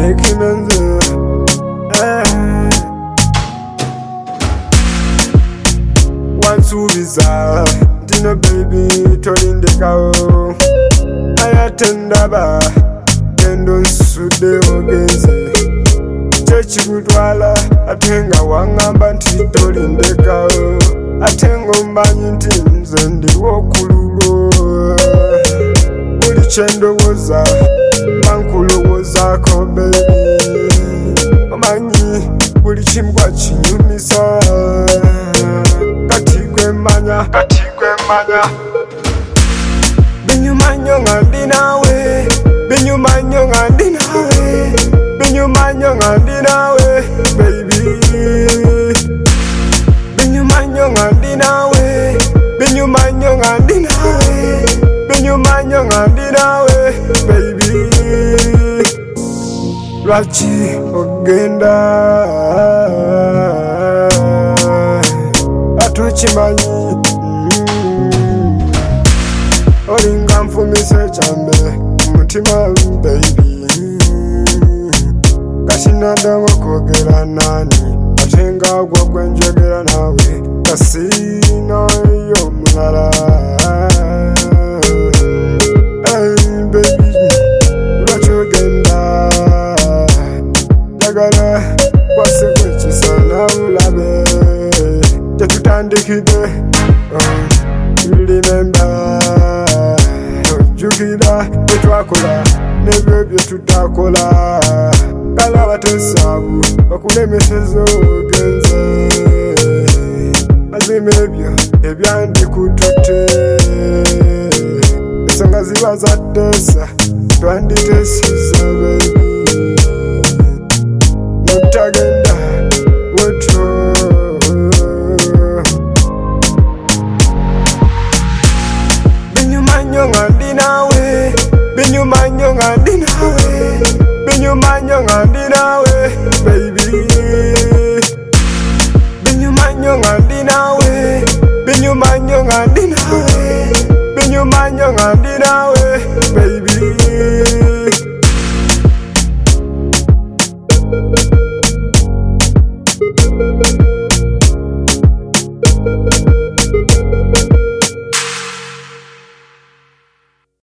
ekimenze wansubiza dino baby tolindekawo ayatendaba gendo nsudde ogenze kyekigutwala ate nga waŋŋamba nti tolindekawo ate ng'ombanyi nti nze ndiwo okululwo buli kyendowooza bankulowoozako baby omanyi buli kimu kinyumisa kati gwe mmanya binyuma nnyo nga ndi naawe binyuma nnyo nga ndi naawe binyuma nnyo nga ndi naawe baby binyuma nnyo nga ndi naawe binyuma nnyo nga ndi naawe binyuma nnyo nga ndi naawe baby lwaki ogenda ate okimanyi olinga nfumise ekyambe mutima baby kasinaddamu okwogera nani ate nga gwe gwenjogera naawe kasinayo mulala baby lwaki ogenda njagala kwaseko ekisana bulabe tetutandikidde remember ojjukira byetwakola nebyo byetutakola kala abatesaabu bakulemeseza ogenze mazima ebyo ebyandikututte ensonga ziba zattesa twanditesiza baby